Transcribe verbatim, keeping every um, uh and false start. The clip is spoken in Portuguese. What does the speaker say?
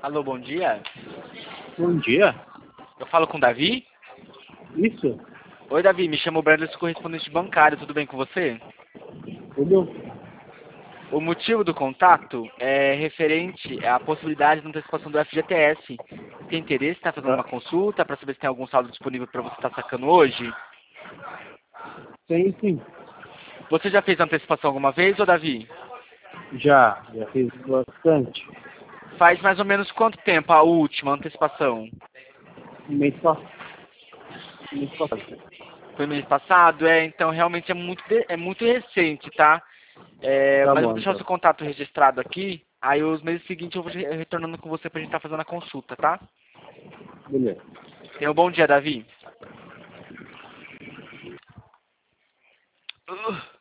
Alô, bom dia. Bom dia. Eu falo com o Davi? Isso? Oi, Davi. Me chamo Brandon, sou correspondente bancário. Tudo bem com você? Tudo? O motivo do contato é referente à possibilidade de antecipação do F G T S. Tem interesse em estar fazendo Ah, uma consulta para saber se tem algum saldo disponível para você estar sacando hoje? sim, sim. Você já fez antecipação alguma vez, ô Davi? Já, já fiz bastante. Faz mais ou menos quanto tempo a última antecipação? No mês passado. Mês passado. Foi mês passado? É, então realmente é muito, de- é muito recente, tá? É, Tá mas eu vou bom, deixar o então. seu contato registrado aqui. Aí os meses seguintes eu vou re- retornando com você pra gente estar fazendo a consulta, tá? Beleza. Tenha um bom dia, Davi. Uh.